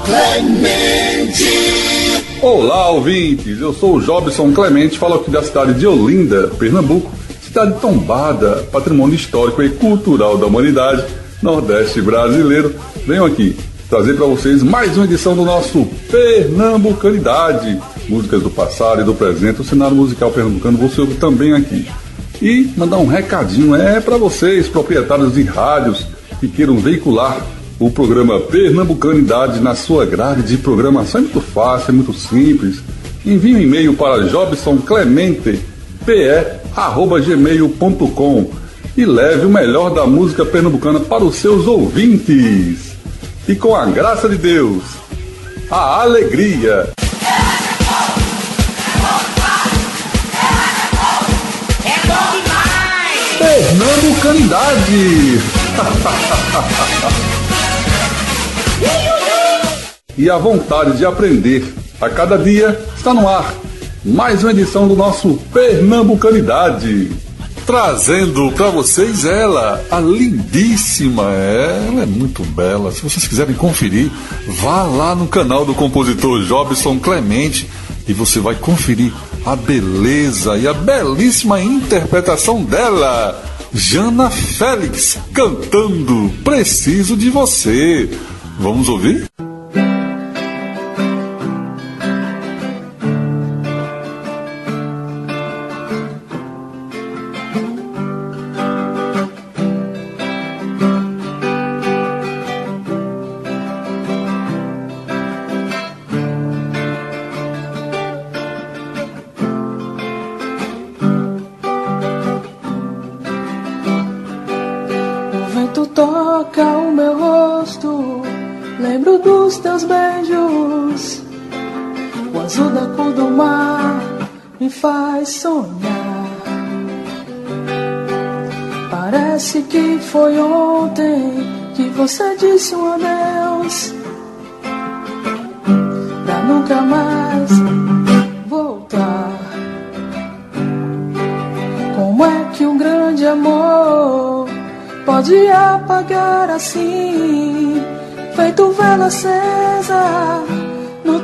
Clemente. Olá, ouvintes, eu sou o Jobson Clemente, falo aqui da cidade de Olinda, Pernambuco, cidade tombada, patrimônio histórico e cultural da humanidade, Nordeste brasileiro. Venho aqui trazer para vocês mais uma edição do nosso Pernambucanidade, músicas do passado e do presente, o cenário musical pernambucano você ouve também aqui. E mandar um recadinho para vocês, proprietários de rádios que queiram veicular o programa Pernambucanidade na sua grade de programação. É muito fácil, é muito simples. Envie um e-mail para jobsonclemente@gmail.com e leve o melhor da música pernambucana para os seus ouvintes. E com a graça de Deus, a alegria. Pernambucanidade. E a vontade de aprender a cada dia está no ar. Mais uma edição do nosso Pernambucanidade, trazendo para vocês ela, a lindíssima, ela é muito bela. Se vocês quiserem conferir, vá lá no canal do compositor Jobson Clemente e você vai conferir a beleza e a belíssima interpretação dela, Jana Félix, cantando Preciso de Você. Vamos ouvir? Toca o meu rosto, lembro dos teus beijos. O azul da cor do mar me faz sonhar. Parece que foi ontem que você disse um adeus, pra nunca mais voltar. Como é que um grande amor pode apagar assim, feito vela acesa no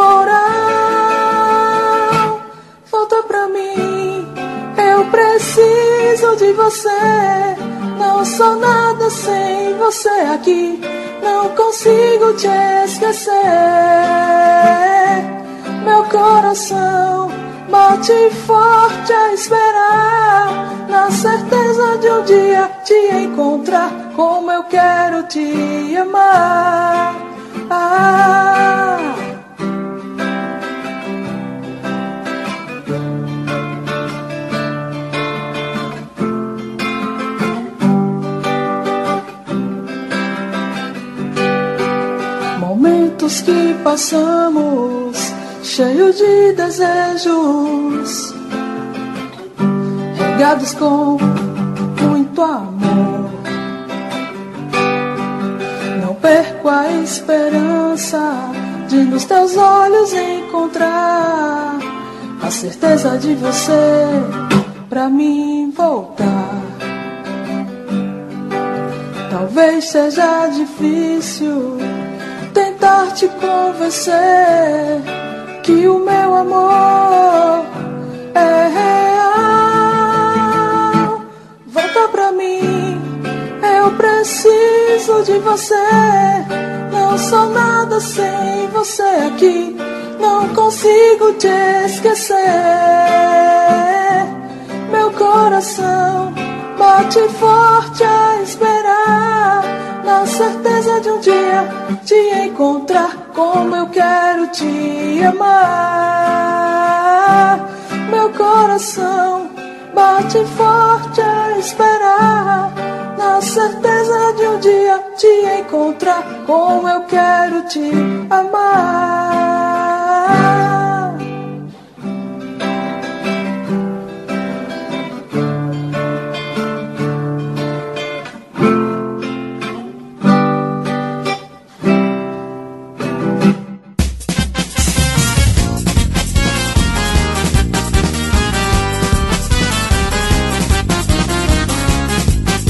temporal? Volta pra mim, eu preciso de você. Não sou nada sem você aqui, não consigo te esquecer. Meu coração bate forte a esperar, na certeza de um dia te encontrar. Como eu quero te amar. Momentos que passamos cheio de desejos, regados com muito amor. Não perco a esperança de nos teus olhos encontrar a certeza de você pra mim voltar. Talvez seja difícil tentar te convencer que o meu amor é real. Volta pra mim, eu preciso de você. Não sou nada sem você aqui, não consigo te esquecer. Meu coração bate forte a esperar, na certeza de um dia te encontrar. Como eu quero te amar. Meu coração bate forte a esperar, na certeza de um dia te encontrar. Como eu quero te amar.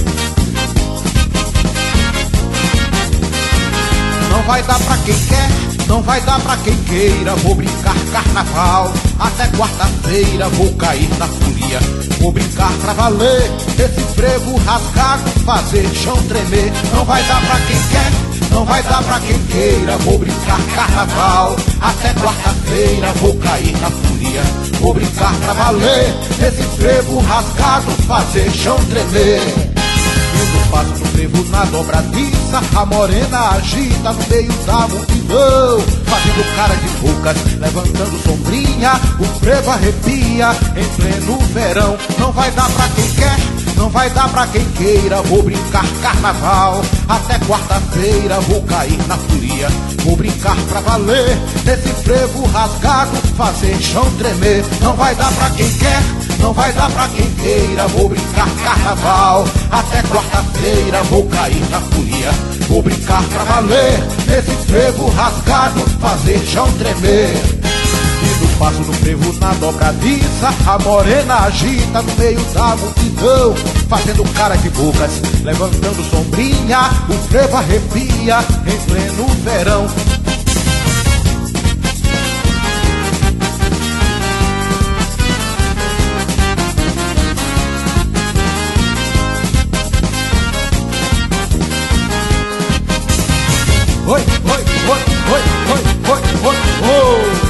Vai dar pra quem quer, não vai dar pra quem queira. Vou brincar carnaval, até quarta-feira vou cair na folia. Vou brincar pra valer, esse frevo rasgado, fazer chão tremer. Não vai dar pra quem quer, não vai dar pra quem queira. Vou brincar carnaval, até quarta-feira vou cair na folia. Vou brincar pra valer, esse frevo rasgado, fazer chão tremer. Eu passo no frevo na dobradiça, a morena agita no meio da multidão, fazendo cara de bocas, levantando sombrinha, o frevo arrepia em pleno verão. Não vai dar pra quem quer, não vai dar pra quem queira. Vou brincar carnaval, até quarta-feira vou cair na folia. Vou brincar pra valer, nesse frevo rasgado, fazer chão tremer. Não vai dar pra quem quer, não vai dar pra quem queira. Vou brincar carnaval, até quarta-feira vou cair na folia. Vou brincar pra valer, nesse frevo rasgado, fazer chão tremer. E no passo do frevo na dobradiça, a morena agita no meio da multidão, fazendo cara de bocas, levantando sombrinha, o frevo arrepia em pleno verão. Oi, oi, oi, oi, oi, oi, oi, oi.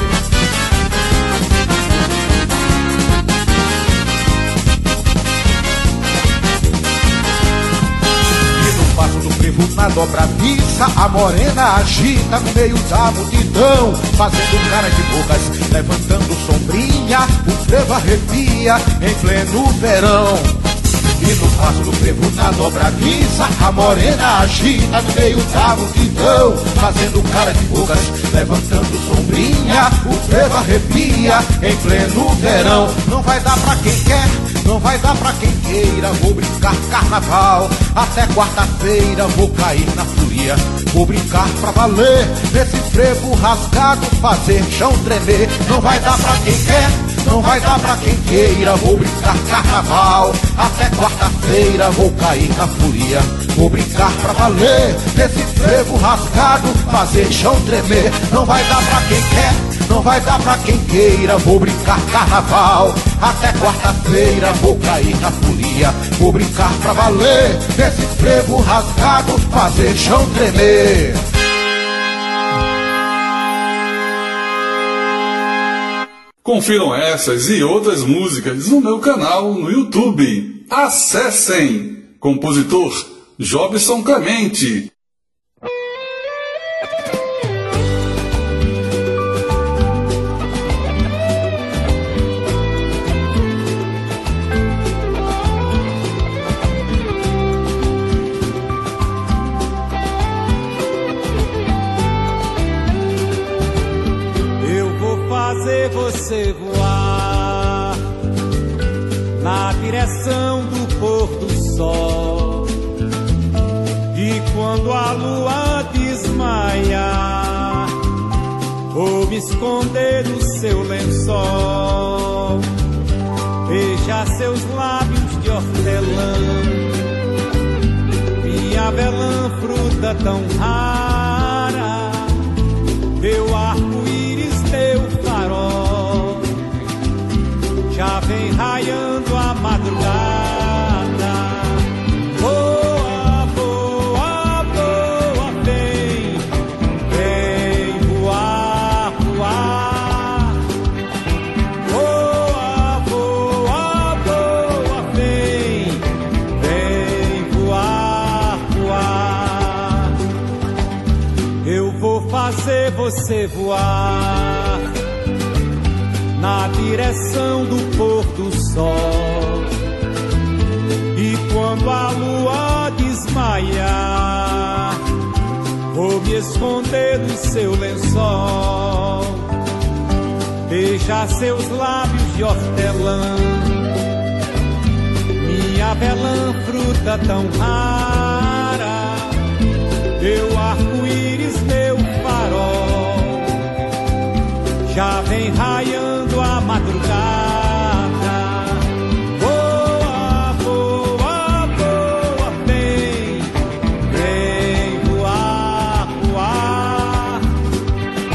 Na dobradiça, a morena agita no meio da multidão, fazendo cara de bocas, levantando sombrinha, o frevo arrepia em pleno verão. E no passo do frevo na dobradiça, a morena agita no meio da multidão, fazendo cara de bocas, levantando sombrinha, o frevo arrepia em pleno verão. Não vai dar pra quem quer, não vai dar pra quem queira. Vou brincar carnaval, até quarta-feira vou cair na folia. Vou brincar pra valer, nesse frevo rasgado, fazer chão tremer. Não vai dar pra quem quer, não vai dar pra quem queira. Vou brincar carnaval, até quarta-feira vou cair na folia. Vou brincar pra valer, nesse frevo rasgado, fazer chão tremer. Não vai dar pra quem quer, não vai dar pra quem queira. Vou brincar carnaval, até quarta-feira vou cair na folia. Vou brincar pra valer, nesse frevo rasgado, fazer chão tremer. Confiram essas e outras músicas no meu canal no YouTube. Acessem! Compositor Jobson Clemente. Você voar na direção do pôr do sol, e quando a lua desmaiar, vou me esconder no seu lençol. Beija seus lábios de hortelã, minha avelã, fruta tão rara, meu arco-íris, meu farol. Já vem raiando a madrugada. Voa, voa, voa, vem, vem voar, voar. Voa, voa, voa, vem, vem voar, voar. Eu vou fazer você voar na direção do pôr do sol, e quando a lua desmaiar, vou me esconder no seu lençol. Beijar seus lábios de hortelã, minha avelã, fruta tão rara, meu arco-íris, meu farol. Já vem raiando a madrugada. Voa, voa, voa, vem, vem voar, voar.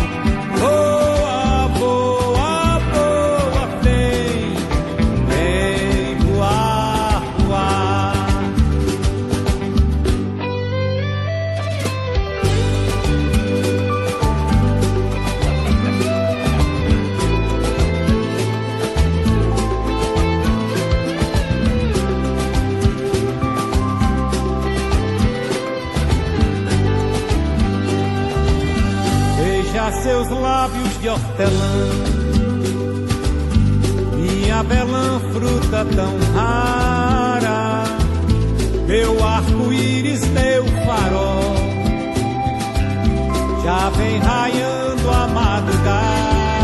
teus lábios de hortelã, minha belã, fruta tão rara, meu arco-íris, meu farol, já vem raiando a madrugada.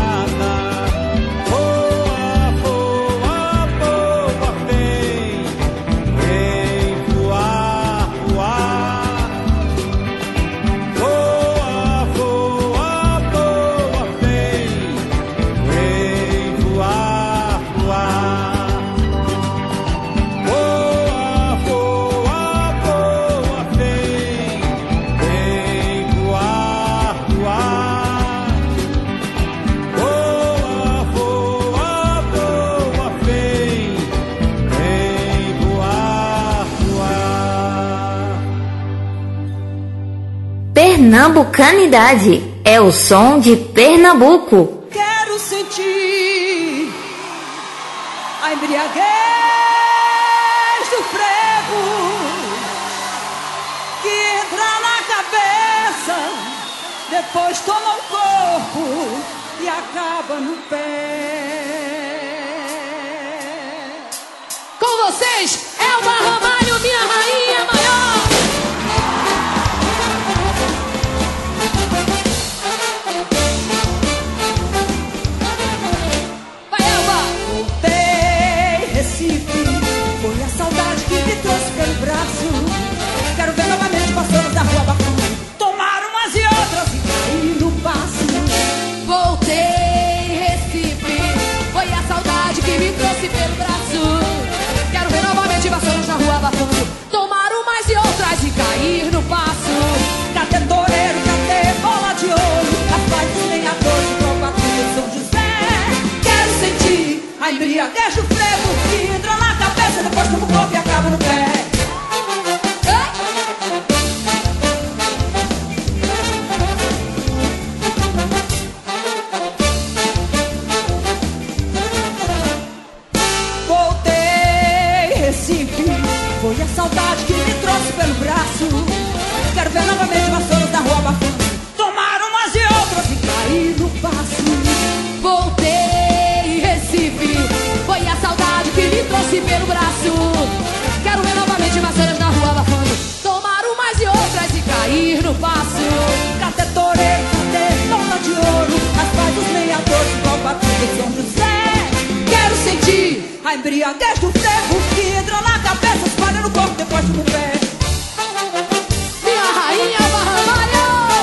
Pernambucanidade é o som de Pernambuco. Quero sentir a embriaguez do frevo que entra na cabeça, depois toma o corpo e acaba no pé. Com vocês, Elba Ramalho, minha rainha maior. Foi a saudade que me trouxe pelo braço. Quero ver novamente passando da rua bafando, tomar umas e outras e cair no passo. Voltei, Recife. Foi a saudade que me trouxe pelo braço. Quero ver novamente passando na rua bafando, tomar umas e outras e cair no passo. Cadê toureiro, cadê bola de ouro? Rapaz, nem a dor de tropa de São José. Quero sentir a embriaguez do frevo que entra na cabeça, depois toma o corpo e acaba no pé. Voltei, Recife. Foi a saudade que me trouxe pelo braço. Quero ver novamente vassouras da rua bafando, tomar umas e outras e cair no passo. Voltei, Recife. Foi a saudade que me trouxe pelo braço. Quero ver novamente vassouras na rua abafando, tomar umas e outras e cair no passo. Cadê toureiro, cadê bola de ouro? As paz dos lenhadores igual batuta de São José. Quero sentir a embriaguez do frevo que entra na cabeça, espalha no corpo, depois no pé. Minha rainha Barramalho.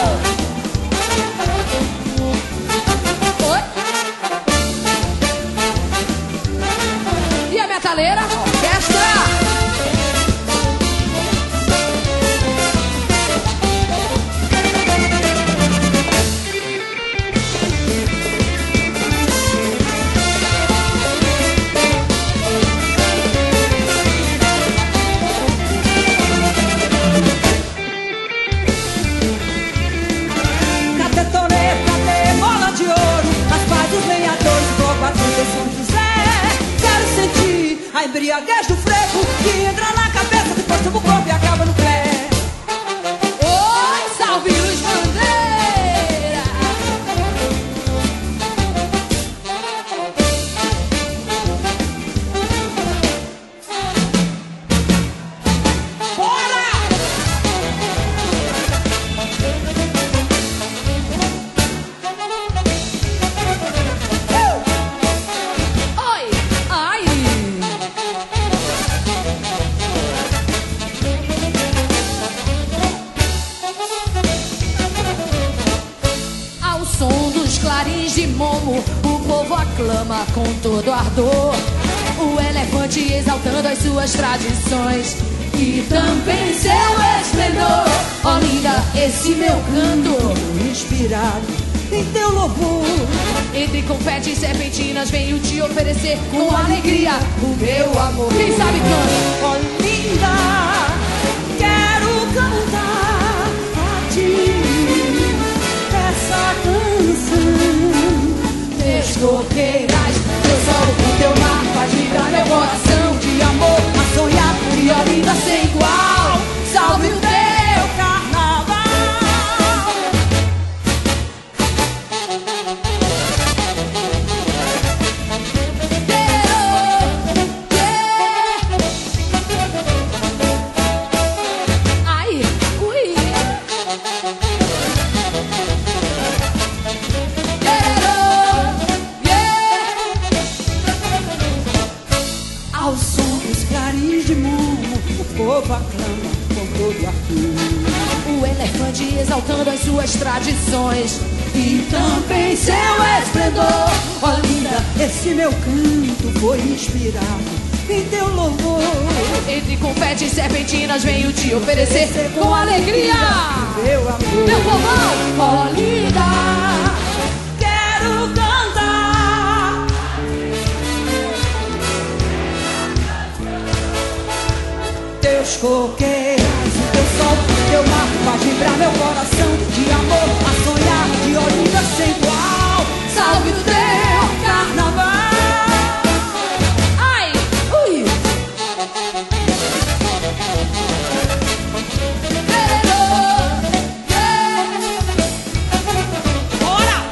Oi? E a metaleira? Orquestra! Cadê toureiro, cadê bola de ouro? As paz dos lenhadores, rouba tudo de São José. Quero sentir a embriaguez do frevo que entra na cabeça, depois toma o corpo e acaba no pé. Oi, salve Luiz Bandeira. Bora! Oi, ai. Ao som dos clarins de Momo, o povo aclama com todo ardor. O elefante exaltando as suas tradições e também seu esplendor. Ó linda, esse meu canto inspirado em teu louvor. Entre confete e serpentinas venho te oferecer com alegria o meu amor. Quem sabe canta. Ó linda, quero cantar a ti essa canção. Teus coqueiras, teu sol, o teu mar faz vibrar meu coração de amor a sonhar e a vida sem igual. Salve o teu carnaval. suas tradições e também seu esplendor. Ó linda, esse meu canto foi inspirado em teu louvor. Entre confetes e serpentinas venho te oferecer com alegria meu amor, meu povão. Ó linda, quero cantar teus coqueiros e teu sol, teu mar faz vibrar meu coração de amor a sonhar de Olinda sem igual. Salve do teu carnaval. Ai, ui. Bora.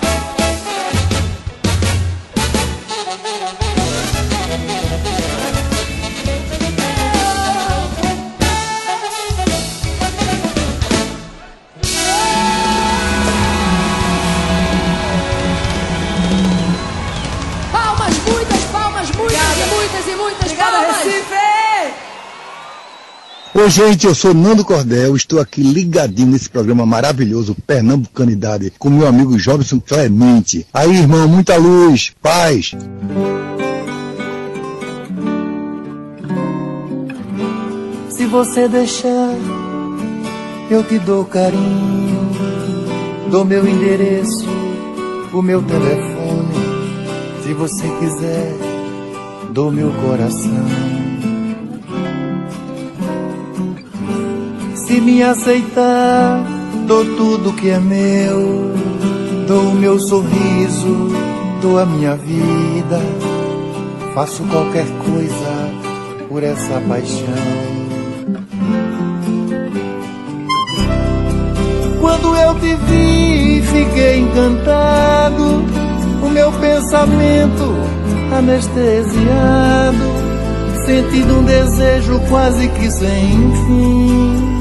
Oi, gente, eu sou Nando Cordel, estou aqui ligadinho nesse programa maravilhoso Pernambucanidade com meu amigo Jobson Clemente. Aí, irmão, muita luz, paz. Se você deixar, eu te dou carinho, dou meu endereço, o meu telefone. Se você quiser, dou meu coração. Se me aceitar, dou tudo que é meu, dou o meu sorriso, dou a minha vida, faço qualquer coisa por essa paixão. Quando eu te vi, fiquei encantado, o meu pensamento anestesiado, sentindo um desejo quase que sem fim.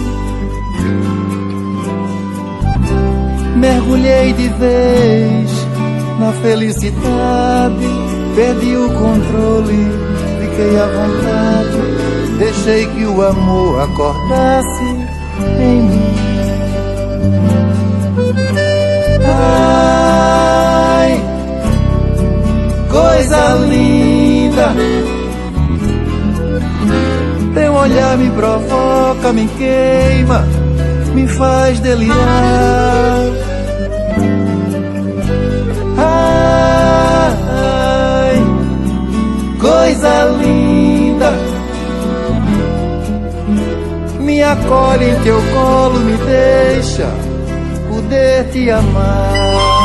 Mergulhei de vez na felicidade, perdi o controle, fiquei à vontade, deixei que o amor acordasse em mim. Ai, coisa linda, teu olhar me provoca, me queima, me faz delirar. Ai, coisa linda, me acolhe em teu colo, me deixa poder te amar.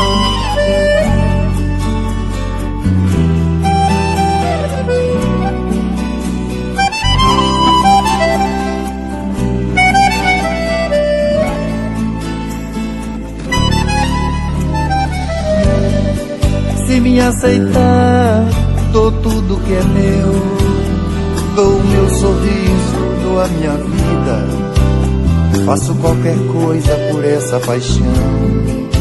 Se me aceitar, dou tudo que é meu, dou o meu sorriso, dou a minha vida, faço qualquer coisa por essa paixão.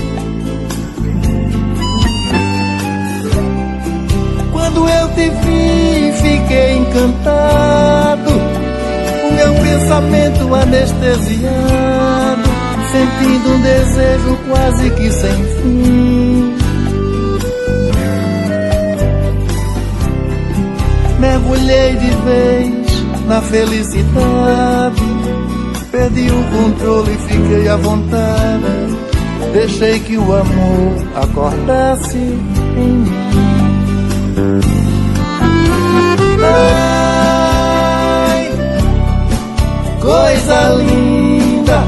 Quando eu te vi, fiquei encantado, o meu pensamento anestesiado, sentindo um desejo quase que sem fim. Mergulhei de vez na felicidade, perdi o controle e fiquei à vontade, deixei que o amor acordasse em mim. Ai, coisa linda,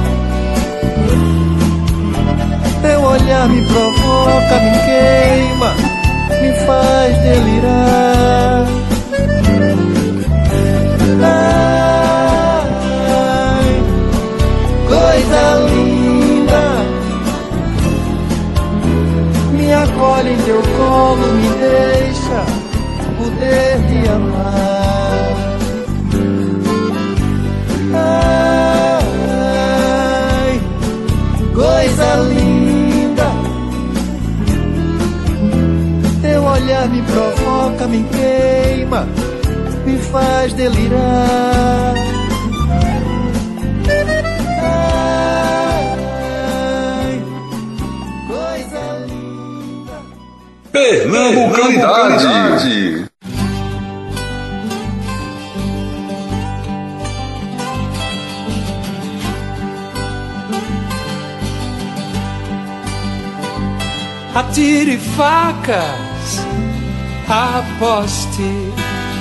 teu olhar me provoca, me queima, me faz delirar. Ai, coisa linda, me acolhe em teu colo, me deixa poder te amar. Ai, coisa linda, teu olhar me provoca, me queima, me faz delirar. Ai, Pernambucanidade. Atire facas, aposte,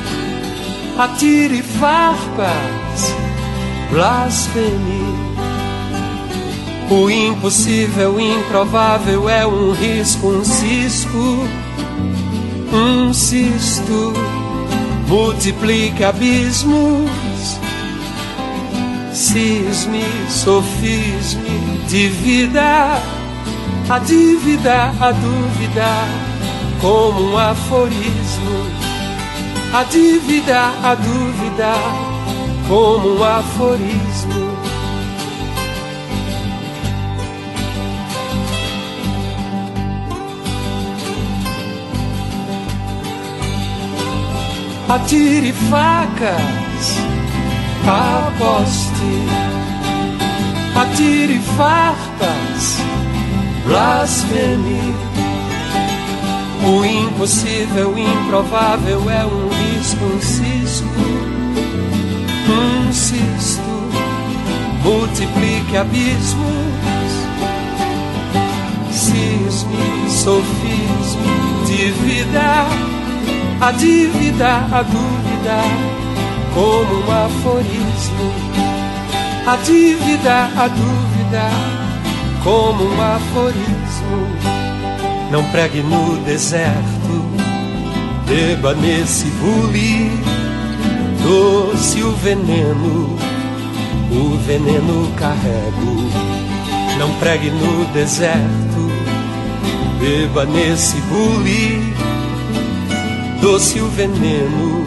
atire farpas, blasfeme. O impossível, o improvável é um risco, um cisco, um cisto. Multiplique abismos, cisme, sofisme, divida a dívida, a dúvida, como um aforismo. A dívida, a dúvida, como um aforismo. Atire facas, aposte, atire farpas, blasfeme. O impossível, o improvável é um risco, um cisco, um cisto. Multiplique abismos, cisme, sofisme, divida a dívida, a dúvida, como um aforismo. A dívida, a dúvida, como um aforismo. Não pregue no deserto, beba nesse bule, doce o veneno carrego. Não pregue no deserto, beba nesse bule, doce o veneno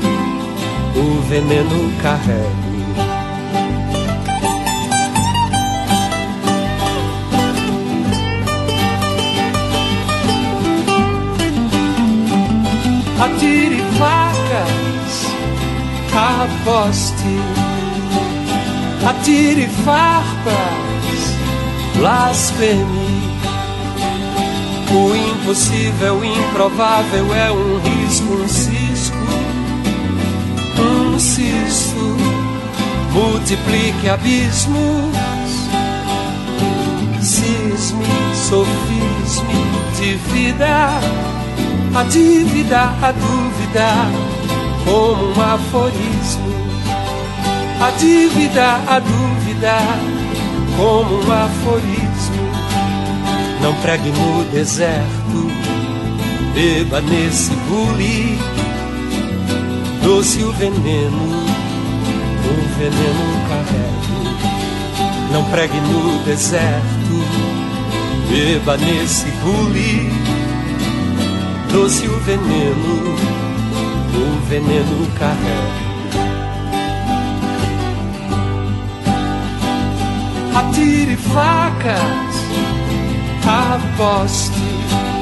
carrego. Atire facas, aposte, atire farpas, blasfeme. O impossível, o improvável é um risco, um cisco, um cisto. Multiplique abismos, cisme, sofisme, divida a dívida, a dúvida, como um aforismo. A dívida, a dúvida, como um aforismo. Não pregue no deserto, beba nesse bule, doce o veneno carrego. Não pregue no deserto, beba nesse bule, doce o veneno carrego. Atire facas, aposte,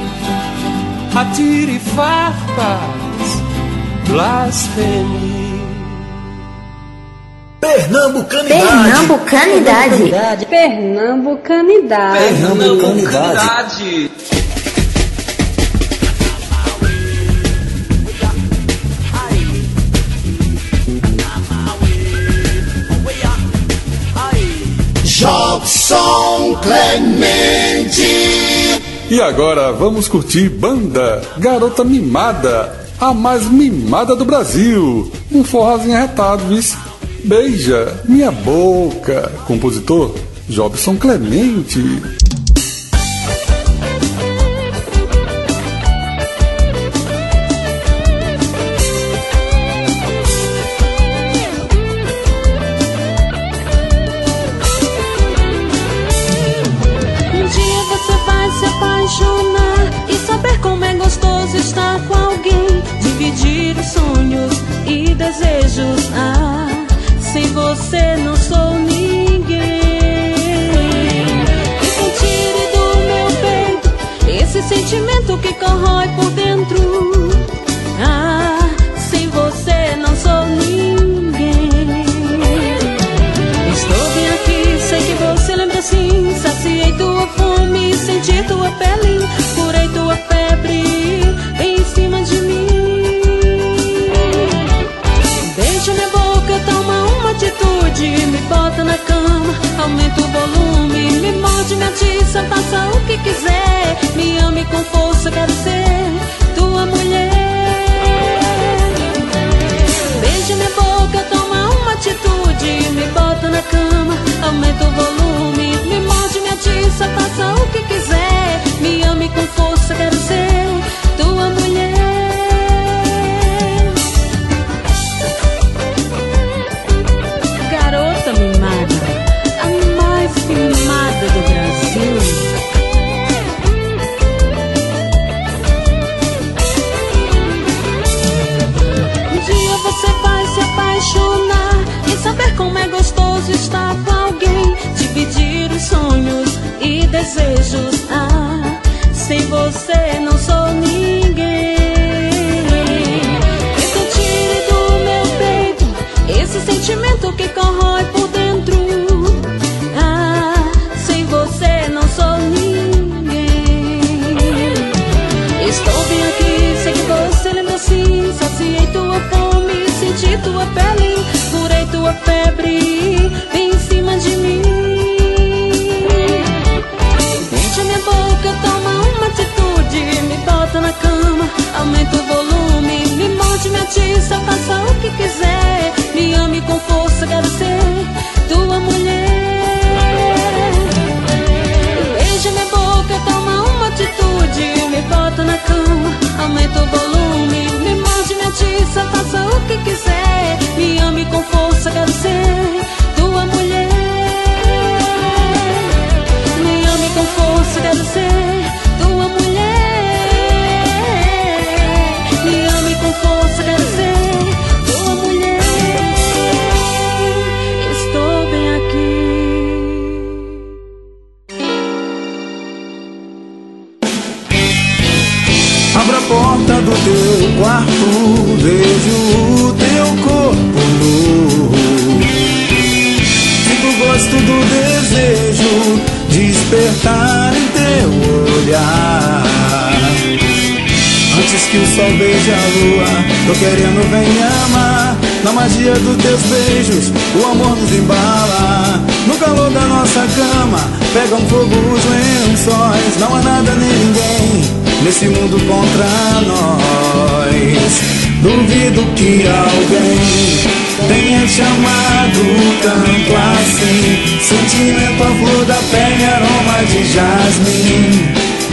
atire farpas, blasfeme. Pernambucanidade. Pernambucanidade. Jobson Clemente. E agora vamos curtir banda Garota Mimada, a mais mimada do Brasil. Um forrozinho arretado, vice. Beija minha boca. Compositor Jobson Clemente. E saber como é gostoso estar com alguém, dividir os sonhos e desejos. Ah, sem você não sou ninguém. E sentir do meu peito esse sentimento que corrói por dentro. Ah, sem você não sou ninguém. Estou bem aqui, sei que você lembra sim. Saciei tua fome, senti tua pele, curei tua febre. com força, quero ser tua mulher. Beija minha boca, toma uma atitude, me bota na cama, aumenta o volume, me morde, me atiça, faça o que quiser. Me ame com força, quero ser tua mulher. Garota mimada, a mais mimada do Brasil. Um dia você vai se apaixonar e saber como é gostoso estar com alguém, dividir os sonhos e desejos. Ah, sem você não sou ninguém. Então tire do meu peito esse sentimento que corrói por dentro. Ah, sem você não sou ninguém. Estou bem aqui, sei que você lembra assim. Saciei tua fome, senti tua pele, curei tua febre, vem em cima de mim. Beija minha boca, toma uma atitude, me bota na cama, aumenta o volume, me morde, me atiça, faça o que quiser. Me ame com força, quero ser tua mulher. Beija minha boca, toma uma atitude, me bota na cama, aumenta o volume, me morde, me atiça, faça o que quiser. Me ame com força, quero ser tua mulher. Me ame com força, quero ser tua mulher. Me ame com força, quero ser tua mulher. Estou bem aqui. Abra a porta do teu quarto, vejo o teu corpo nu. Sinto o gosto do desejo despertar em teu olhar. Antes que o sol beije a lua, tô querendo vem amar. Na magia dos teus beijos, o amor nos embala. No calor da nossa cama, pegam fogo os lençóis. Não há nada nem ninguém nesse mundo contra nós. Duvido que alguém tenha te amado tanto assim. Sentimento, a flor da pele, aroma de jasmim.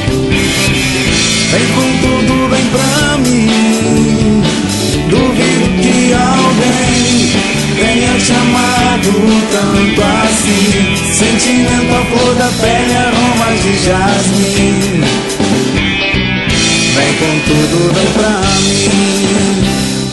Vem com tudo, vem pra mim. Duvido que alguém tenha te amado tanto assim. Sentimento, a flor da pele, aroma de jasmim. Vem com tudo, vem pra mim.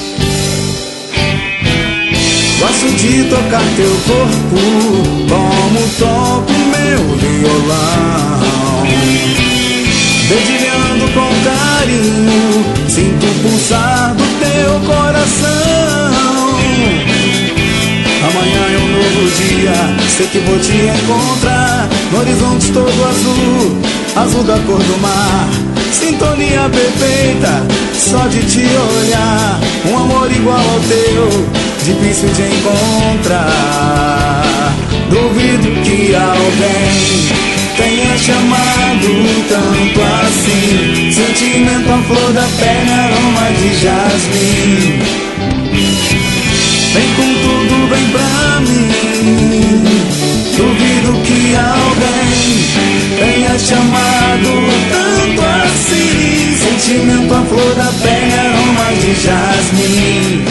Gosto de tocar teu corpo como toco meu violão. Dedilhando com carinho, sinto pulsar do teu coração. Amanhã é um novo dia, sei que vou te encontrar no horizonte todo azul, azul da cor do mar. Sintonia perfeita, só de te olhar. Um amor igual ao teu, difícil de encontrar. Duvido que alguém tenha te amado tanto assim. Sentimento, a flor da pele, aroma de jasmim. Vem com tudo, vem pra mim. Duvido que alguém tenha te amado tanto assim. Sentimento, a flor da pele, aroma de jasmim.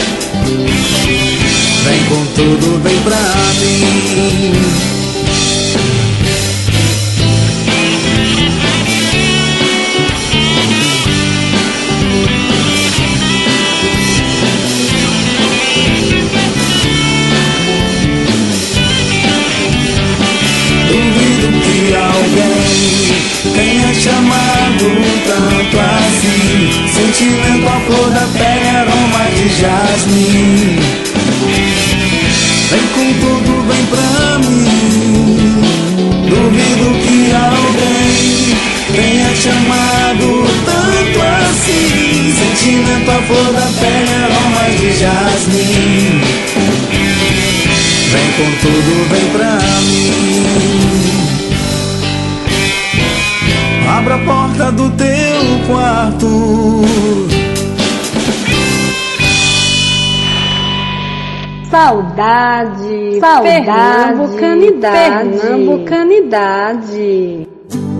Vem com tudo, vem pra mim. Tenha te amado tanto assim. Sentimento, a flor da pele, aroma de jasmim. Vem com tudo, vem pra mim. Duvido que alguém tenha te amado tanto assim. Sentimento, a flor da pele, aroma de jasmim. Vem com tudo, vem pra mim. Abra abra a porta do teu quarto. Saudade, pernambucanidade, pernambucanidade.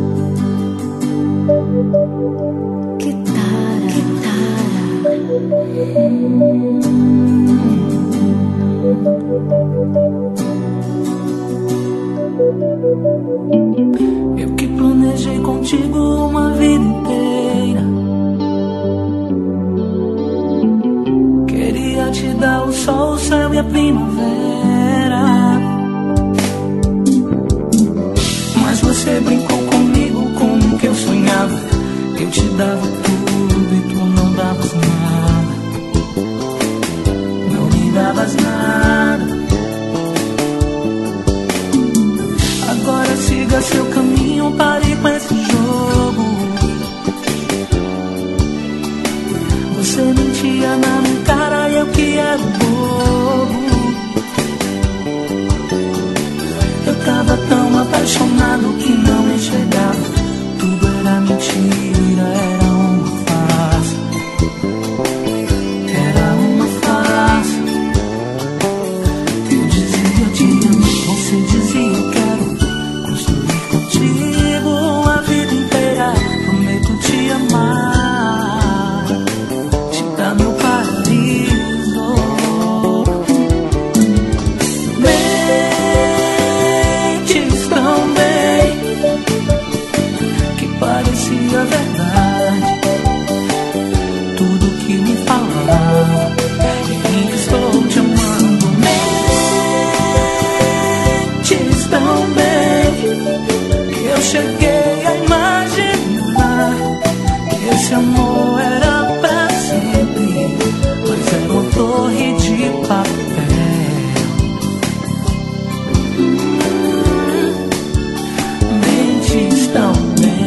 Eu que planejei contigo uma vida inteira, queria te dar o sol, o céu e a primavera, mas você brincou comigo como que eu sonhava. Eu te dava tudo e tu não davas nada, não me davas nada. Agora siga seu caminho, pare com esse jogo. Você mentia na minha cara e eu que era bobo. Eu tava tão apaixonado que não enxergava. Tudo era mentira, era uma farsa. Era uma farsa. Eu dizia eu te amo, você dizia eu quero construir contigo a vida inteira. Prometo te amar, te dar meu paraíso. Mentes tão bem que parecia verdade tudo que me falava, e estou te amando. Mentes tão bem que eu cheguei a imaginar que esse amor era pra sempre, mas era uma torre de papel. Mentes tão bem.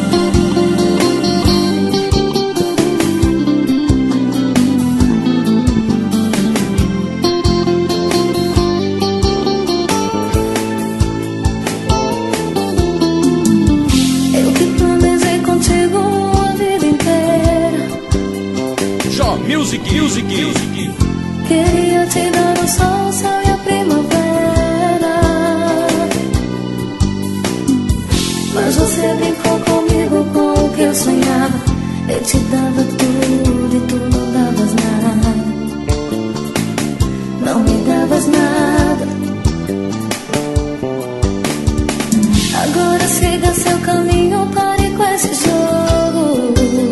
Eu que planejei contigo a vida inteira, Music. queria te dar o sol, o céu e a primavera, mas você brincou comigo com o que eu sonhava. Eu te dava tudo e tu não davas nada, não me davas nada. Agora siga seu caminho, pare com esse jogo.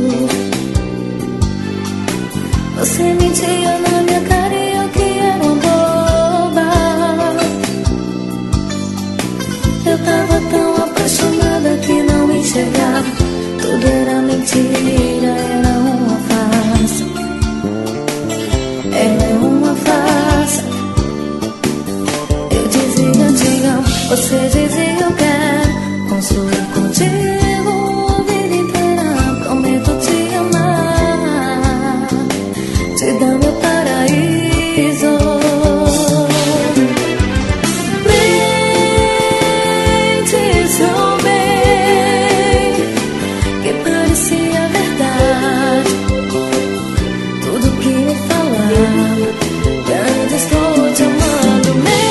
Você mentia na minha cara e eu que era uma boba. Eu tava tão apaixonada que não me enxergava. Tudo era mentira, era uma farsa. Era uma farsa. Eu dizia eu te amo, você dizia eu quero construir contigo a vida inteira. Prometo te amar, te dar meu paraíso. Mentes tão bem que parecia verdade tudo que me falava, e ainda estou te amando.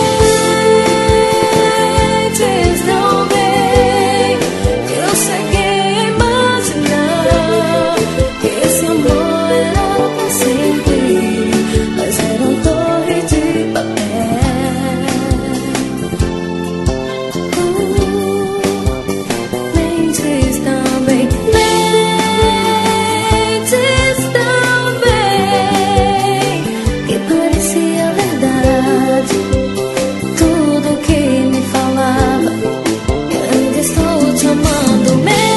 Mentes tão bem que eu cheguei a imaginar que esse amor era pra sempre, mas era uma torre de papel. Mentes tão bem, mentes tão bem que parecia verdade tudo que me falava, eu ainda estou te amando.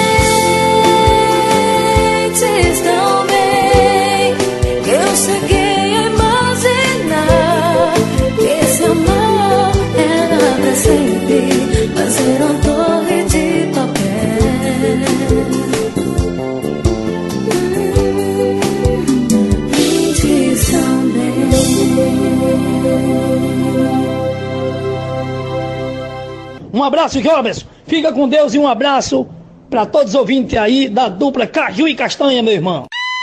Mentes tão bem que eu cheguei a imaginar que esse amor era pra sempre, mas era uma torre de papel. Mentes tão bem. Um abraço, Jobson. Fica com Deus e um abraço para todos os ouvintes aí da dupla Caju e Castanha, meu irmão.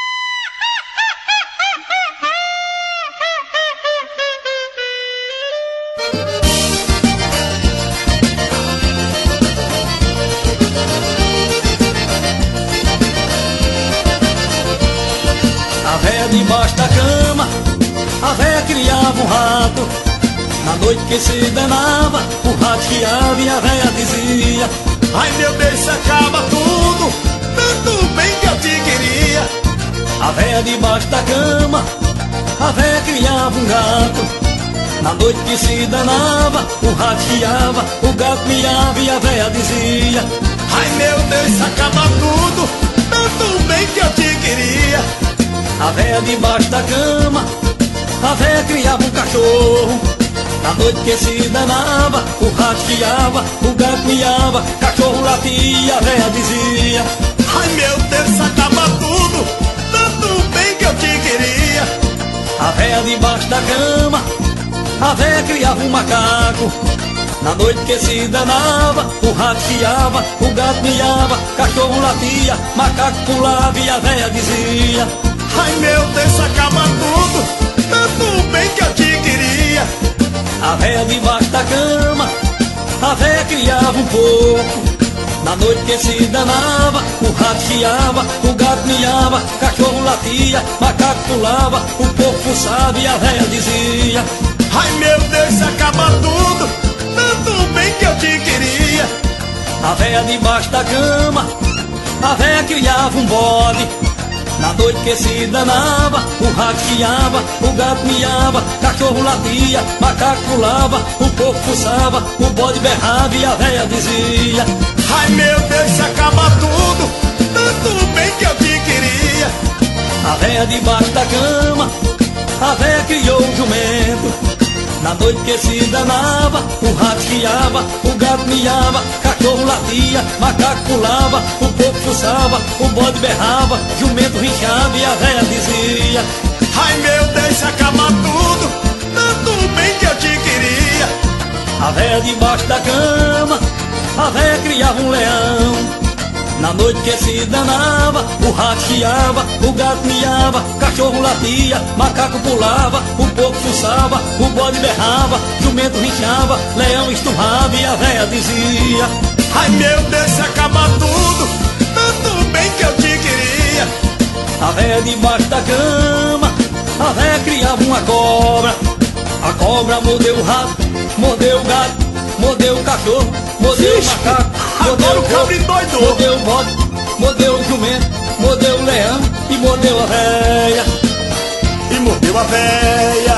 A véia debaixo da cama, a véia criava um rato. Na noite que se danava, o rato chiava e a véia dizia: ai meu Deus, isso acaba tudo, tanto bem que eu te queria. A véia debaixo da cama, a véia criava um gato. Na noite que se danava, o rato chiava, o gato miava e a véia dizia: ai meu Deus, isso acaba tudo, tanto bem que eu te queria. A véia debaixo da cama, a véia criava um cachorro. Na noite que se danava, o rato chiava, o gato miava, cachorro latia, a véia dizia: ai meu Deus, isso acaba tudo, tanto bem que eu te queria. A véia debaixo da cama, a véia criava um macaco. Na noite que se danava, o rato chiava, o gato miava, cachorro latia, macaco pulava e a véia dizia: ai meu Deus, isso acaba tudo, tanto bem que eu te queria. A véia debaixo da cama, a véia criava um porco. Na noite que se danava, o rato chiava, o gato miava, cachorro latia, macaco pulava, o porco fuçava e a véia dizia: ai meu Deus, isso acaba tudo, tanto bem que eu te queria. A véia debaixo da cama, a véia criava um bode. Na noite que se danava, o rato chiava, o gato miava, cachorro latia, macaco pulava, o porco fuçava, o bode berrava e a véia dizia: ai meu Deus, isso acaba tudo, tanto bem que eu te queria. A véia debaixo da cama, a véia criou um jumento. Na noite que se danava, o rato chiava, o gato miava, cachorro latia, macaco pulava, o porco fuçava, o bode berrava, jumento rinchava e a véia dizia: ai meu Deus, isso acaba tudo, tanto bem que eu te queria. A véia debaixo da cama, a véia criava um leão. Na noite que se danava, o rato chiava, o gato miava, cachorro latia, macaco pulava, o porco fuçava, o bode berrava, jumento rinchava, leão esturrava e a véia dizia: ai meu Deus, isso acaba tudo, tanto bem que eu te queria. A véia debaixo da cama, a véia criava uma cobra. A cobra mordeu o rato, mordeu o gato, mordeu o cachorro, mordeu o macaco, mordeu o porco, mordeu o bode, mordeu o jumento, mordeu o leão e mordeu a véia. E mordeu a véia.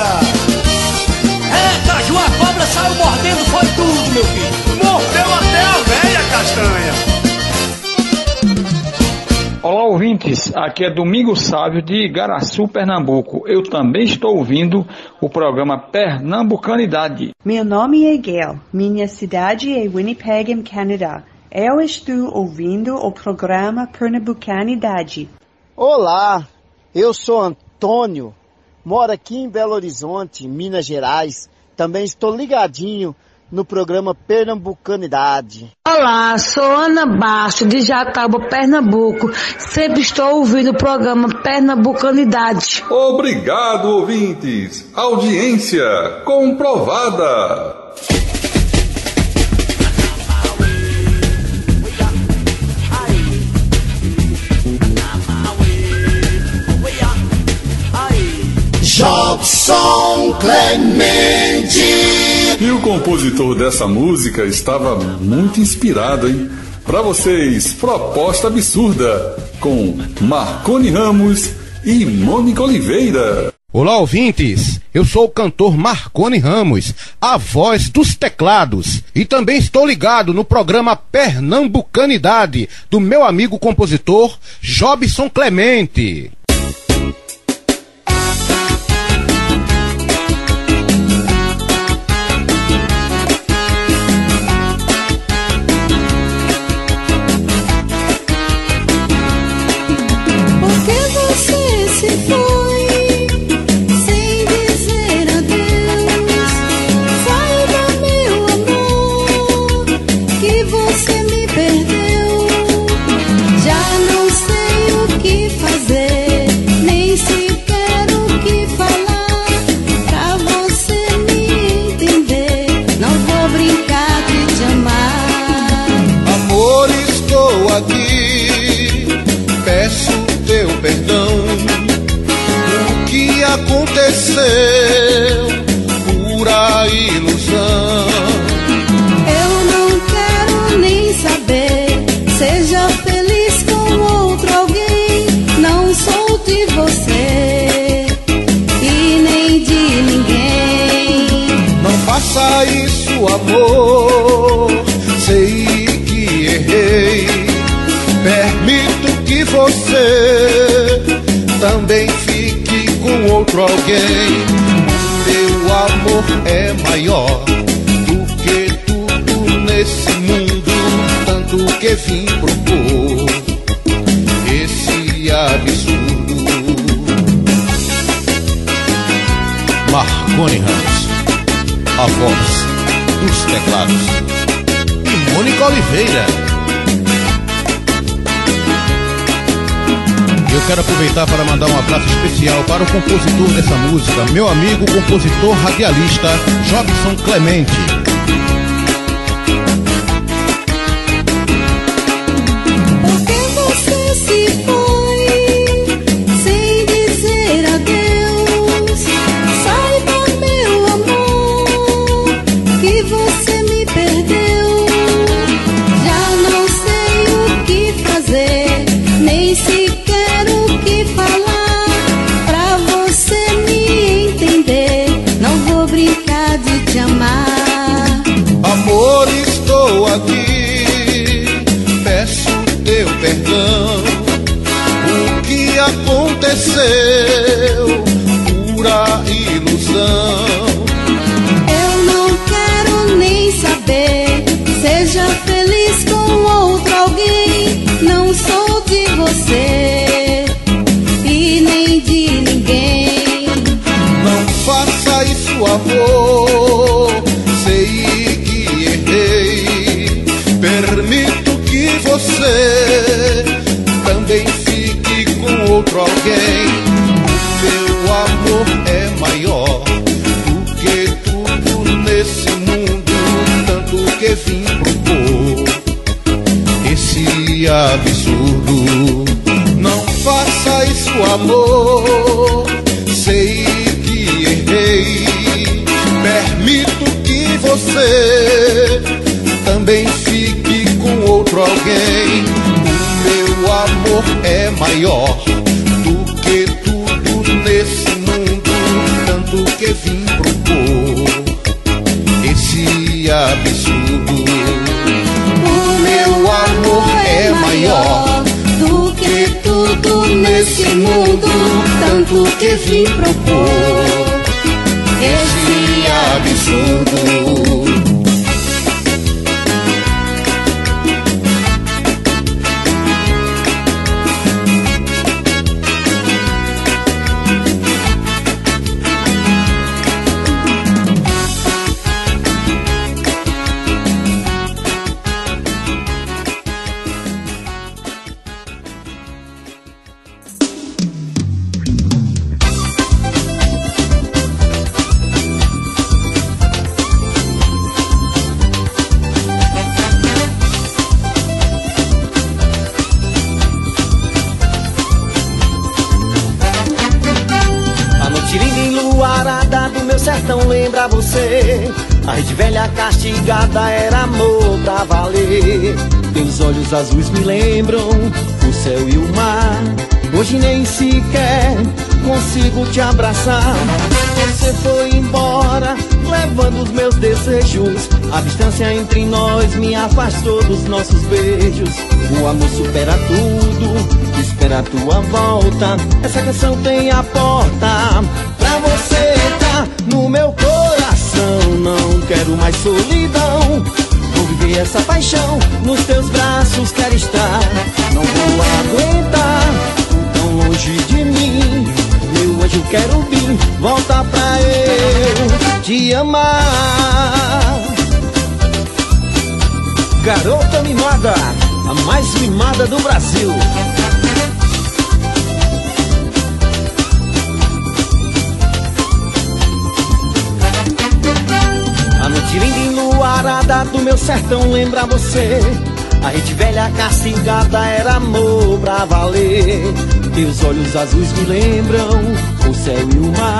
É, Caju, a cobra saiu mordendo, foi tudo, meu filho. Mordeu até a véia, Castanha. Olá, ouvintes, aqui é Domingos Sávio de Igaraçu, Pernambuco. Eu também estou ouvindo o programa Pernambucanidade. Meu nome é Gail, minha cidade é Winnipeg, em Canadá. Eu estou ouvindo o programa Pernambucanidade. Olá, eu sou Antônio, moro aqui em Belo Horizonte, Minas Gerais. Também estou ligadinho no programa Pernambucanidade. Olá, sou Ana Baixo, de Jatauba, Pernambuco. Sempre estou ouvindo o programa Pernambucanidade. Obrigado, ouvintes. Audiência comprovada. Jobson Clemente. E o compositor dessa música estava muito inspirado, hein? Pra vocês, Proposta Absurda, com Marconi Ramos e Mônica Oliveira. Olá, ouvintes, eu sou o cantor Marconi Ramos, a voz dos teclados, e também estou ligado no programa Pernambucanidade, do meu amigo compositor Jobson Clemente. aconteceu, pura ilusão. Eu não quero nem saber, seja feliz com outro alguém. Não sou de você e nem de ninguém. Não faça isso, amor, sei que errei. Permito que você também fique com outro alguém. Meu amor é maior do que tudo nesse mundo, tanto que vim propor esse absurdo. Marconi Ramos, a voz dos teclados, e Mônica Oliveira. Eu quero aproveitar para mandar um abraço especial para o compositor dessa música, meu amigo compositor radialista Jobson Clemente. Por que você se foi sem dizer adeus? Saiba, meu amor, que você me perdeu. Já não sei o que fazer, nem sequer o que falar pra você me entender. Não vou brincar de te amar. Amor, estou aqui, peço teu perdão. O que aconteceu, pura ilusão. Eu não quero nem saber, seja feliz com outro alguém. Não sou de você e nem de ninguém. Não faça isso, amor, sei que errei. Permito que você também fique com outro alguém. Meu amor é maior do que tudo nesse mundo, tanto que vim propor esse absurdo. Não faça isso, amor, sei que errei. Permito que você também fique com outro alguém. O meu amor é maior do que tudo nesse mundo, tanto que vim propor esse absurdo. O meu amor é maior do que tudo nesse mundo, tanto que vim propor esse absurdo. Sertão lembra você, a rede velha castigada era amor pra valer. Teus olhos azuis me lembram o céu e o mar. Hoje nem sequer consigo te abraçar. Você foi embora, levando os meus desejos. A distância entre nós me afastou dos nossos beijos. O amor supera tudo, espera a tua volta. Essa canção tem a porta pra você entrar no meu coração. Não quero mais solidão, vou viver essa paixão. Nos teus braços quero estar. Não vou aguentar tão longe de mim. Meu anjo, quero vir, volta pra eu te amar. Garota mimada, a mais mimada do Brasil. A noite linda enluarada do meu sertão lembra você. A rede velha castigada era amor pra valer. Teus olhos azuis me lembram o céu e o mar.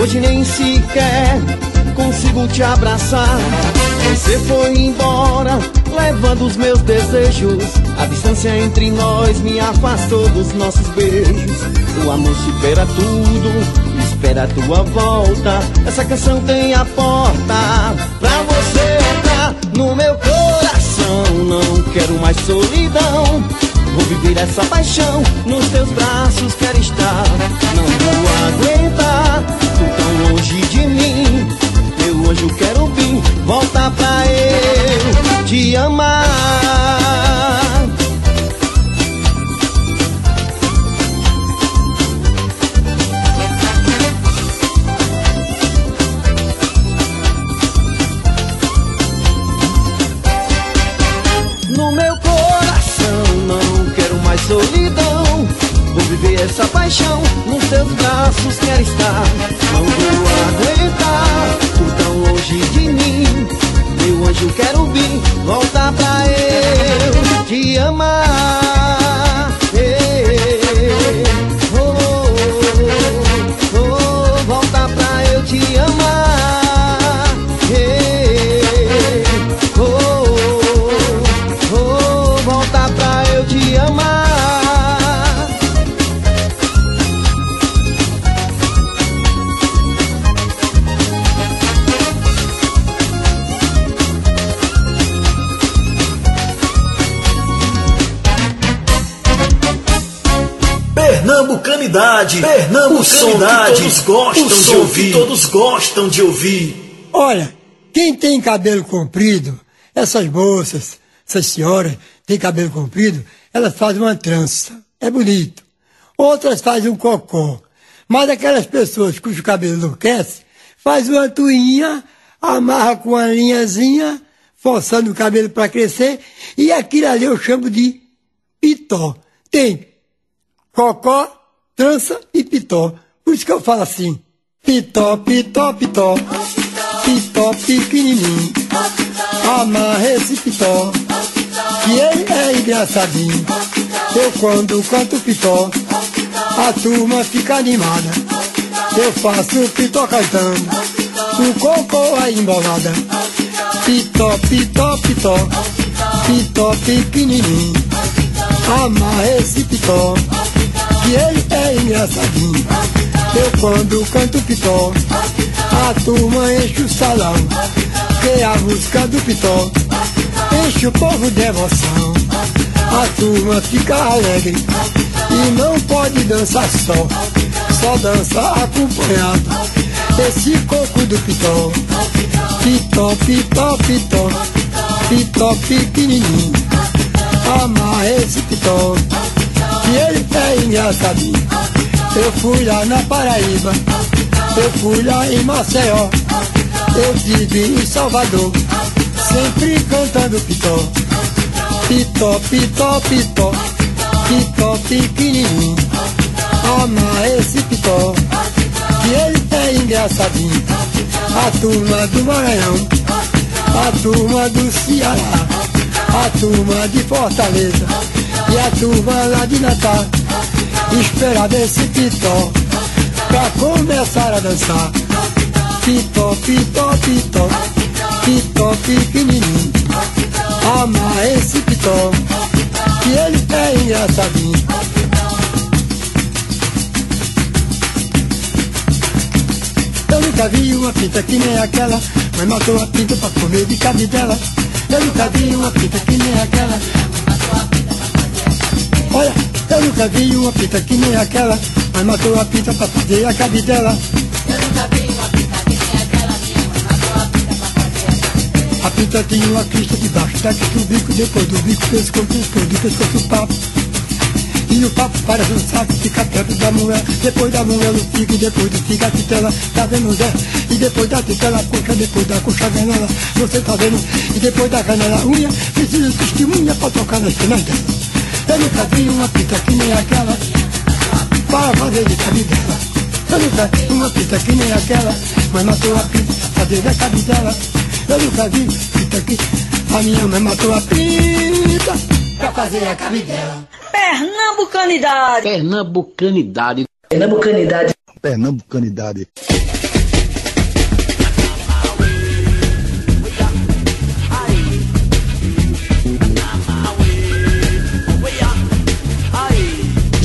hoje nem sequer consigo te abraçar. Você foi embora, levando os meus desejos. A distância entre nós me afastou dos nossos beijos. O amor supera tudo, espera a tua volta. Essa canção tem a porta pra você entrar no meu coração. Não quero mais solidão, vou viver essa paixão. Nos teus braços quero estar. Não vou aguentar, tu tão longe de mim. Meu anjo querubim, volta pra eu te amar. No meu coração não quero mais solidão, vou viver essa paixão. Nos teus braços quero estar. Não vou aguentar, tu tão longe de mim. Meu anjo querubim, volta pra eu te amar. Volta pra eu te amar. Volta pra eu te amar. Pernambucanidade, o som que todos gostam de ouvir. Olha, quem tem cabelo comprido, essas moças, essas senhoras têm cabelo comprido, elas fazem uma trança, é bonito. Outras fazem um cocó. Mas aquelas pessoas cujo cabelo enlouquece, faz uma tuinha, amarra com uma linhazinha, forçando o cabelo para crescer, e aquilo ali eu chamo de pitó. Tem cocó, trança e pitó. Por isso que eu falo assim: pitó, pitó, pitó, pitó pequenininho, amarra esse pitó, que ele é engraçadinho. Eu quando canto pitó, a turma fica animada. Eu faço o pitó cantando, o cocô aí embolada. Pitó, pitó, pitó, pitó pequenininho, amarra esse pitó, que ele é engraçadinho. Eu quando canto pitó, a turma enche o salão, que a música do pitó enche o povo de emoção. A turma fica alegre e não pode dançar só dança acompanhado. Esse coco do pitó, pitó, pitó, pitó, pitó pequenininho, amarra esse pitó, que ele é engraçadinho. Eu fui lá na Paraíba, eu fui lá em Maceió, eu tive em Salvador, sempre cantando pitó. Pitó, pitó, pitó, pitó pequenininho, amarra esse pitó, que ele é engraçadinho. A turma do Maranhão, a turma do Ceará, a turma de Fortaleza e a turma lá de Natal esperava esse pitó pra começar a dançar. Pitó, pitó, pitó, pitó pequenininho, amarra esse pitó, que ele é engraçadinho. Eu nunca vi uma pinta que nem aquela, mas matou a pinta pra comer de cabidela. Eu nunca vi uma pinta que nem aquela. Olha, eu nunca vi uma pinta que nem aquela, mas matou a pinta pra fazer a cabidela. Eu nunca vi uma pinta que nem aquela, mas matou a pinta pra fazer a cabidela. A pinta tinha uma crista debaixo da crista o bico, depois do bico pescoço, depois do pescoço o papo. E o papo parece um saco, fica perto da mulher, depois da mulher o fica, e depois do fica a titela, tá vendo Zé? E depois da titela a coxa, depois da coxa a canela, você tá vendo? E depois da canela a unha, precisa de testemunha pra tocar nas penas dela. Eu nunca vi uma pinta que nem aquela, para fazer de cabidela. Eu nunca vi uma pinta que nem aquela, mas matou a pinta pra fazer da cabidela. Eu nunca vi pinta que a minha mãe matou a pinta pra fazer a cabidela. Pernambucanidade. Pernambucanidade. Pernambucanidade. Pernambucanidade.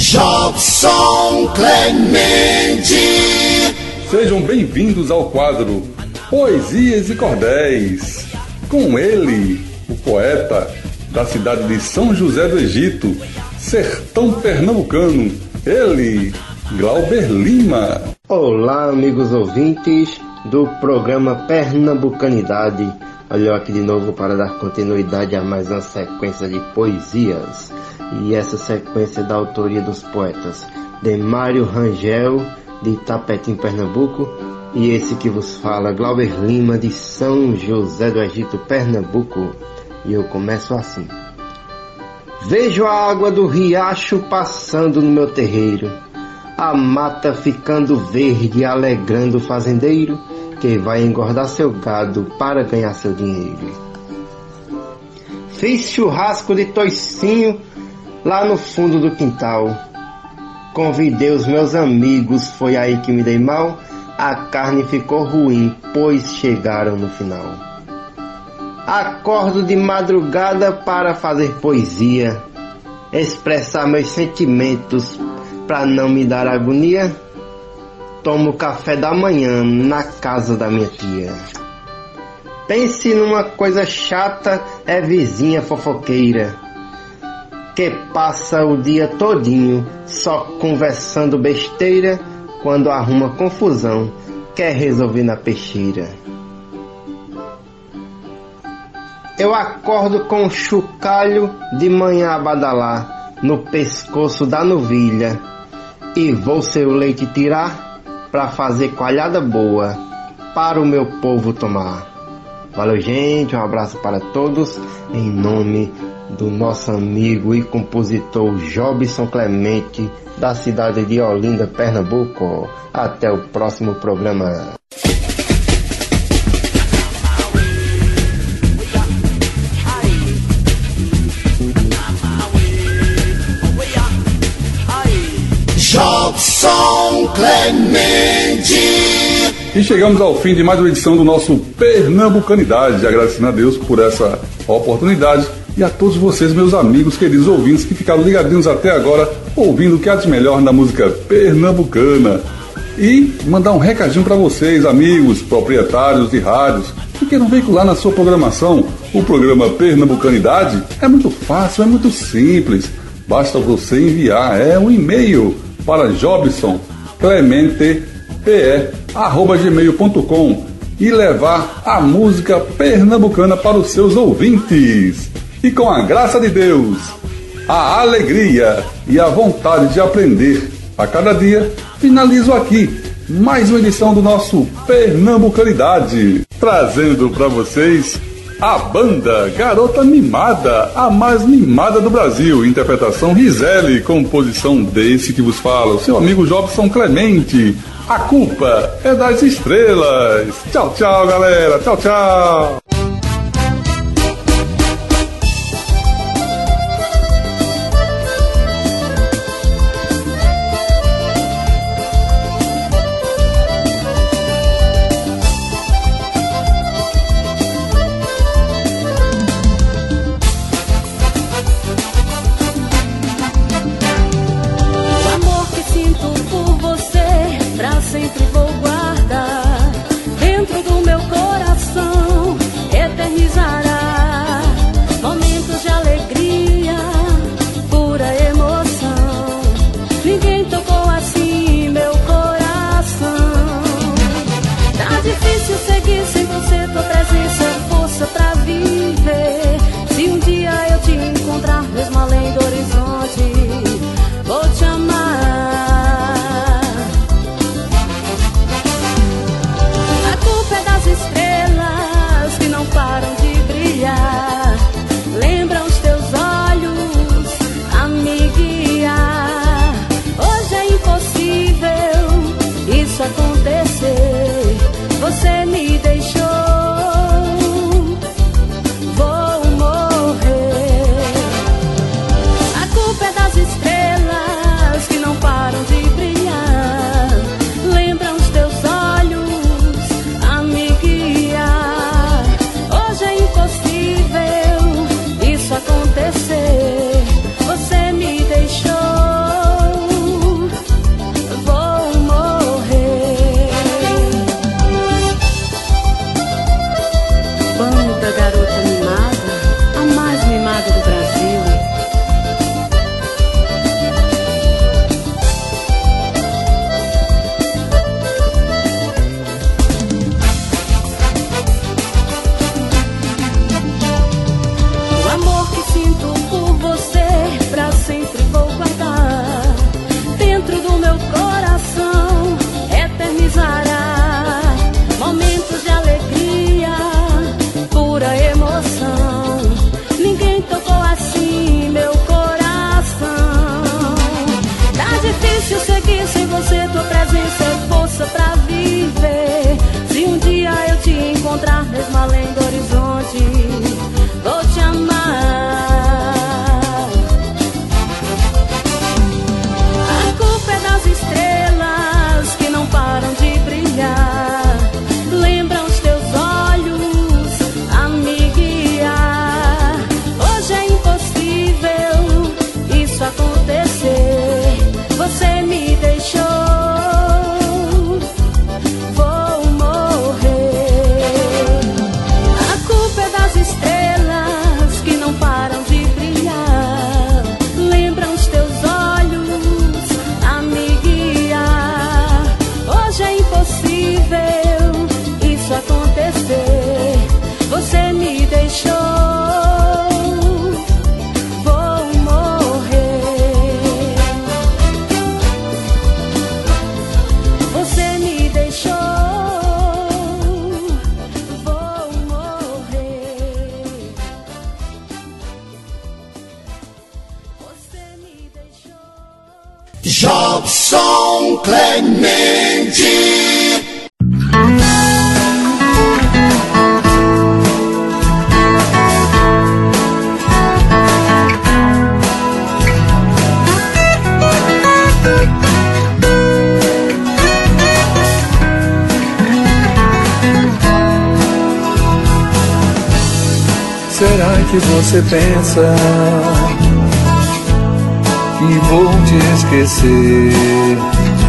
Jobson Clemente. Sejam bem-vindos ao quadro Poesias e Cordéis. Com ele, o poeta da cidade de São José do Egito, sertão pernambucano, ele, Glauber Lima. Olá, amigos ouvintes do programa Pernambucanidade. Olha eu aqui de novo para dar continuidade a mais uma sequência de poesias. E essa sequência é da autoria dos poetas Demário Rangel, de Itapetim, Pernambuco, e esse que vos fala, Glauber Lima, de São José do Egito, Pernambuco. E eu começo assim. Vejo a água do riacho passando no meu terreiro, a mata ficando verde, alegrando o fazendeiro, que vai engordar seu gado para ganhar seu dinheiro. Fiz churrasco de toicinho lá no fundo do quintal. Convidei os meus amigos, foi aí que me dei mal. A carne ficou ruim, pois chegaram no final. Acordo de madrugada para fazer poesia, expressar meus sentimentos para não me dar agonia. Tomo café da manhã na casa da minha tia. Pense numa coisa chata, é vizinha fofoqueira, que passa o dia todinho só conversando besteira. Quando arruma confusão, quer resolver na peixeira. Eu acordo com um chocalho de manhã a badalar no pescoço da novilha, e vou seu leite tirar pra fazer coalhada boa para o meu povo tomar. Valeu, gente, um abraço para todos em nome do nosso amigo e compositor Jobson Clemente, da cidade de Olinda, Pernambuco. Até o próximo programa. Jobson Clemente. E chegamos ao fim de mais uma edição do nosso Pernambucanidade, agradecendo a Deus por essa oportunidade e a todos vocês, meus amigos, queridos ouvintes, que ficaram ligadinhos até agora, ouvindo o que há de melhor na música pernambucana. E mandar um recadinho para vocês, amigos, proprietários de rádios, que queiram veicular na sua programação o programa Pernambucanidade. É muito fácil, é muito simples. Basta você enviar um e-mail para jobsonclemente@gmail.com e levar a música pernambucana para os seus ouvintes. E com a graça de Deus, a alegria e a vontade de aprender a cada dia, finalizo aqui mais uma edição do nosso Pernambucanidade, trazendo para vocês a banda Garota Mimada, a mais mimada do Brasil, interpretação Rizeli, composição desse que vos fala, o seu amigo Jobson Clemente. A culpa é das estrelas. Tchau, tchau, galera. Tchau, tchau. Sempre vou guardar dentro do meu coração. Jobson Clemente. Será que você pensa que vou te esquecer?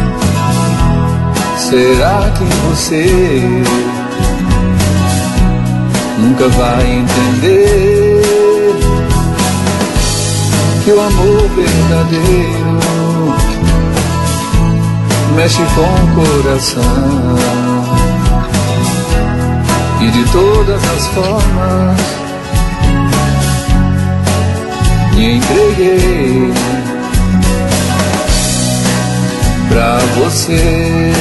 Será que você nunca vai entender que o amor verdadeiro mexe com o coração e de todas as formas me entreguei pra você.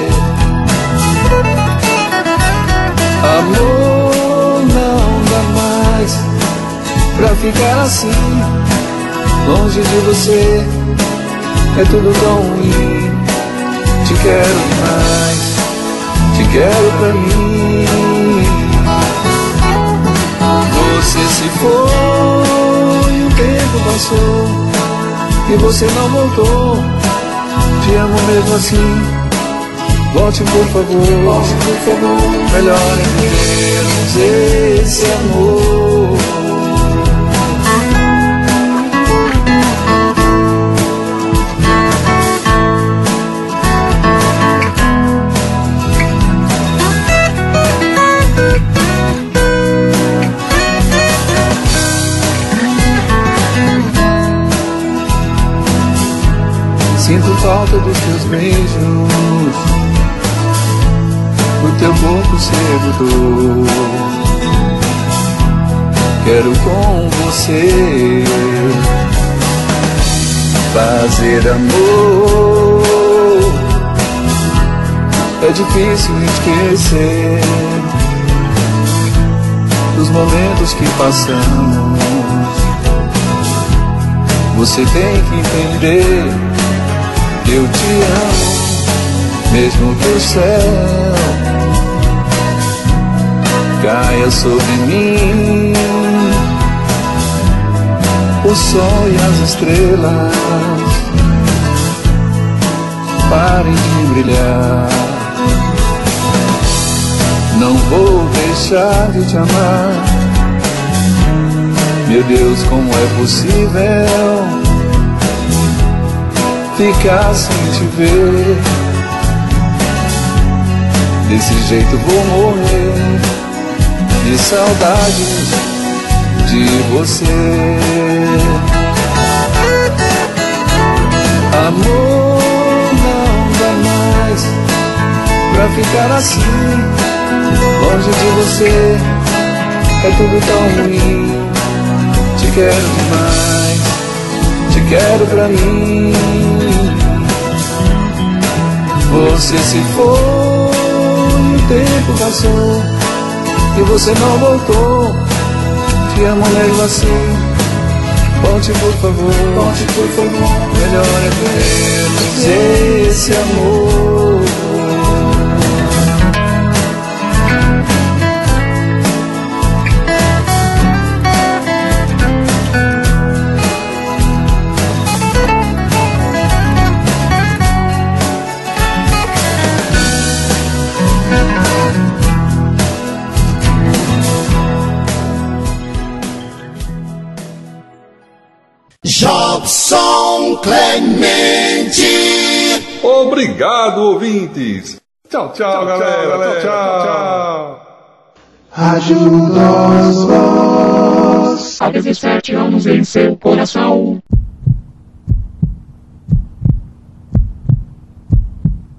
Amor, não dá mais pra ficar assim, longe de você. É tudo tão ruim. Te quero demais, te quero pra mim. Você se foi, o tempo passou e você não voltou. Te amo mesmo assim. Volte por favor, melhor é vivermos esse amor. Sinto falta dos teus beijos, do teu corpo sedutor. Quero com você fazer amor. É difícil esquecer dos momentos que passamos. Você tem que entender, eu te amo, mesmo que o céu caia sobre mim, o sol e as estrelas parem de brilhar. Não vou deixar de te amar. Meu Deus, como é possível ficar sem te ver? Desse jeito vou morrer de saudade de você. Amor, não dá mais pra ficar assim, longe de você. É tudo tão ruim. Te quero demais, te quero pra mim. Você se foi, o tempo passou e você não voltou. Te amo mesmo assim. Volte por favor, melhor é vermos esse amor. Jobson Clemente. Obrigado, ouvintes. Tchau, tchau, galera. Tchau. Ajuda os vós a 17 anos em seu coração.